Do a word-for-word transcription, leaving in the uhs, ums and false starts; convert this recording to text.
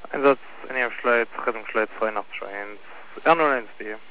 En dat, en je sluit, gaat hem sluit voor nacht zo. En, ja, nog eens die.